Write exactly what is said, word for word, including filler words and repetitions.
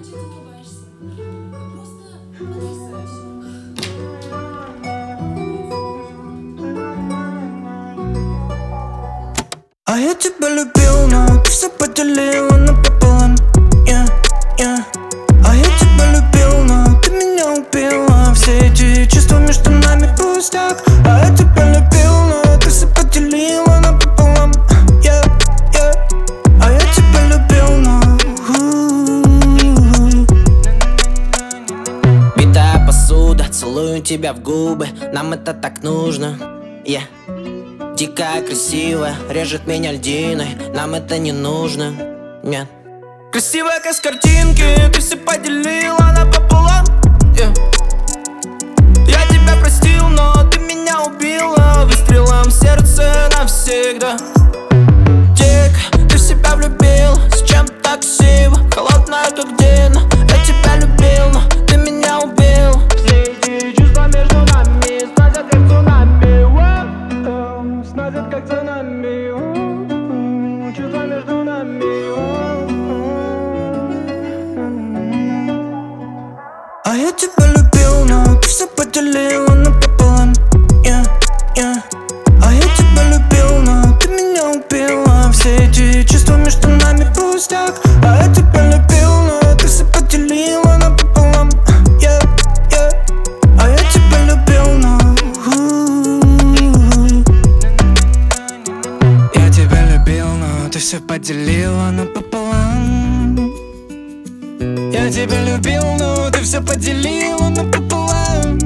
Че ты улыбаешься? Просто потрясающе. А я тебя любил, но ты все поделила напополам, yeah, yeah. А я тебя любил, но ты меня убила. Все эти чувства между нами пустяк. А я тебя любил, но ты все поделила напополам, yeah, yeah. А я тебя любил, но битая посуда, целую тебя в губы. Нам это так нужно, yeah. Дикая, красивая, режет меня льдиной. Нам это не нужно, нет. Красивая, как с картинки, ты все поделила напополам, yeah. Я тебя простил, но ты меня убила выстрелом в сердце навсегда. Тик, ты в себя влюбил, с чем так красиво, холодная, как день. Я тебя любил, но ты меня убил. все эти чувства между нами сносят как цунами, воу, сносят как цунами, воу, чувства между нами, воу. А я тебя любил, но ты все поделила напополам, yeah, yeah. А я тебя любил, но ты меня убила. Все эти чувства между нами пустяк. А я тебя любил, но ты все поделила напополам, yeah, yeah. А я тебя любил, но я тебя любил, но ты все поделила напополам. Я тебя любил, но ты все поделила напополам.